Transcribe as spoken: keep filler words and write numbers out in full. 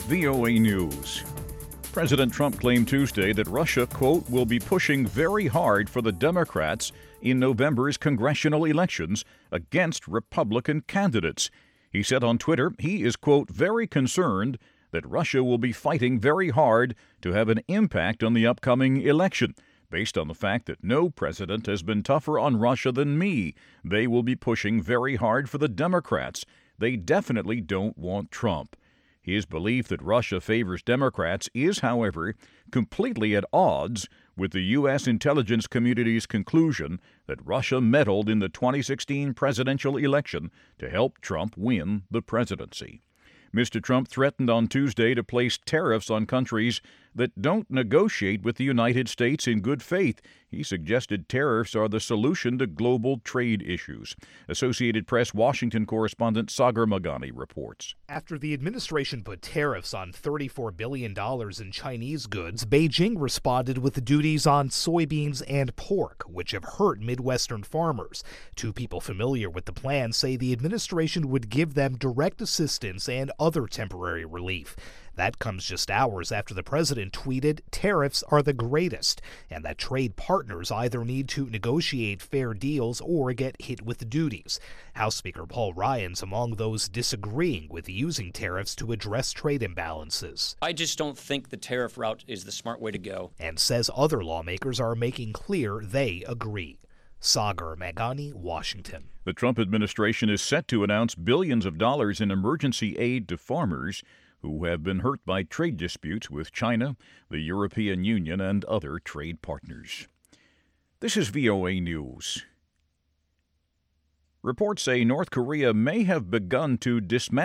V O A News. President Trump claimed Tuesday that Russia, quote, will be pushing very hard for the Democrats in November's congressional elections against Republican candidates. He said on Twitter he is, quote, very concerned that Russia will be fighting very hard to have an impact on the upcoming election. Based on the fact that no president has been tougher on Russia than me, they will be pushing very hard for the Democrats. They definitely don't want Trump. His belief that Russia favors Democrats is, however, completely at odds with the U S intelligence community's conclusion that Russia meddled in the twenty sixteen presidential election to help Trump win the presidency. Mister Trump threatened on Tuesday to place tariffs on countries that don't negotiate with the United States in good faith. He suggested tariffs are the solution to global trade issues. Associated Press Washington correspondent Sagar Meghani reports. After the administration put tariffs on thirty-four billion dollars in Chinese goods, Beijing responded with duties on soybeans and pork, which have hurt Midwestern farmers. Two people familiar with the plan say the administration would give them direct assistance and other temporary relief. That comes just hours after the president tweeted tariffs are the greatest, and that trade partners either need to negotiate fair deals or get hit with duties. House Speaker Paul Ryan's among those disagreeing with using tariffs to address trade imbalances. I just don't think the tariff route is the smart way to go. And says other lawmakers are making clear they agree. Sagar Meghani, Washington. The Trump administration is set to announce billions of dollars in emergency aid to farmers who have been hurt by trade disputes with China, the European Union, and other trade partners. This is V O A News. Reports say North Korea may have begun to dismantle